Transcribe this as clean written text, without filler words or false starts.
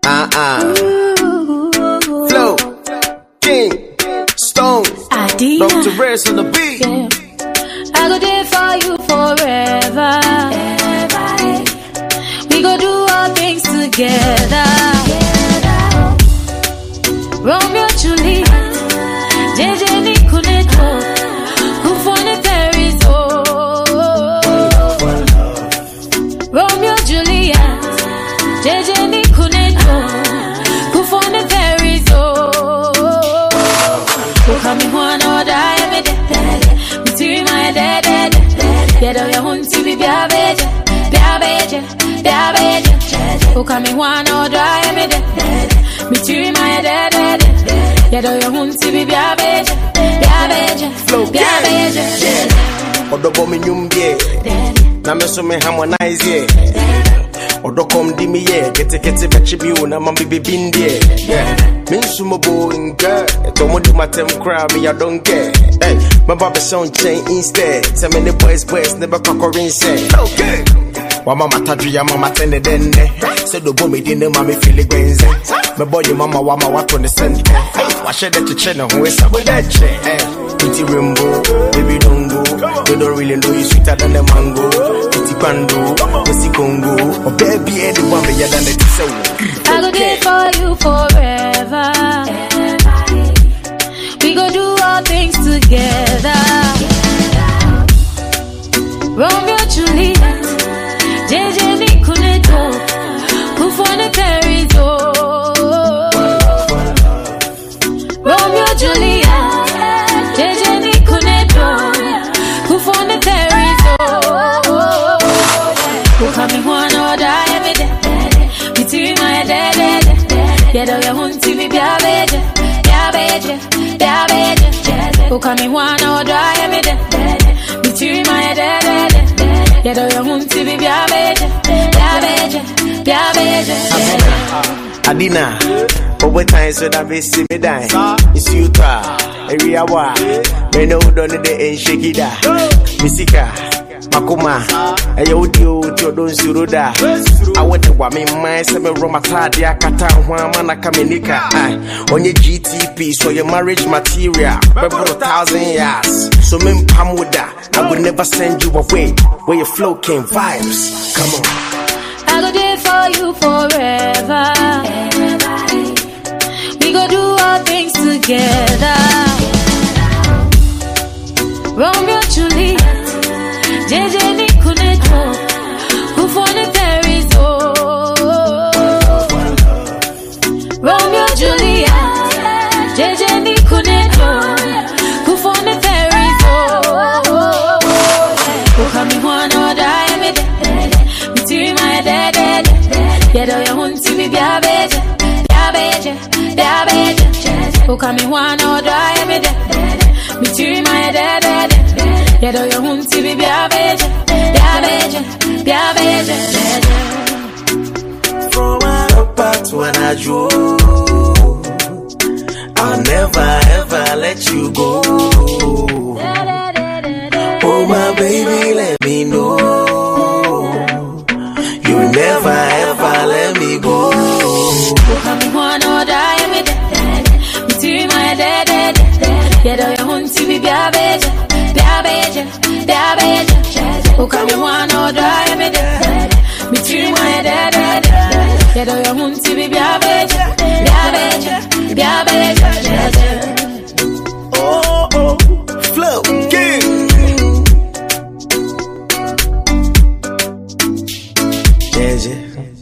Flow, King, Stone, Dr. Rez on the beat. Yeah. I go there for you forever. We go do all things together. Romeo, Juliet, JJ, Nicoleto, who for the Paris, Romeo, Juliet, JJ, Nicoleto, who for the Paris, who come in one or die every day. Between my dad, yeah, do you want to be Biabeja, who come in one or die every day. Between my dad, yeah, do you want to be Biabeja, Odo bomi nyumbie, na meso me harmonize ye. Odo kom di mi ye, kete bechi bi una mambi bibindie. Me nsumo bo inga, to mo di matem crowd me I don't care. Hey, my baba sound chain instead. Tell me the boys never conquering say. Okay. Wa mama tadri ya mama tende dende. Se do bomi di ne mama feel it benze. Me boy your mama wa ma what on the center. Wa share that to channel who is up with that che. Pretty rainbow, baby don't go. You don't really know you sweeter than the mango. Pretty pando, pussy Congo. Oh baby, anyone better than the tissue. I go there for you forever. We go do all things together. Romeo, Juliet, JJ, Nicoleto, who for the Paris, Romeo, Juliet, JJ, Nicoleto, who for the Paris, who come in one or die every day. Between my dad, yeah, do you want to be Biabeja, who come in one or die every day. Between my dad, yeah, do you want to be Biabeja. Adina, over time so that we see me die. It's you try, area wa. Me know don't need the shake it da. Misika, Makuma, ayo dio don't suruda. I want to wa me mind se me roma tadia kata hwama na kamenika. On your GTP, so your marriage material, over 1,000 years. So me pam with that, I would never send you away. Where your flow came vibes. Come on. I go there for you forever. We go do all things together. Romeo, Juliet, JJ, Nicoleto, who for the Paris, Romeo, Juliet, JJ, Nicoleto, who for the Paris, who come in one or die every day. Between my dad, yeah, do you want to be Biabeja, who come in one or die every day. Between my dad, yeah, do you want to be Biabeja. From an upper to an ajo, I'll never ever let you go. Oh my baby, let me know. You never ever let me go. Come in one or die every day. Between my dad, yeah, do you want to be Biabeja. Come in one or die every day. Between my dad, yeah, do you want to be Biabeja. Oh, Flow, King. Yeah.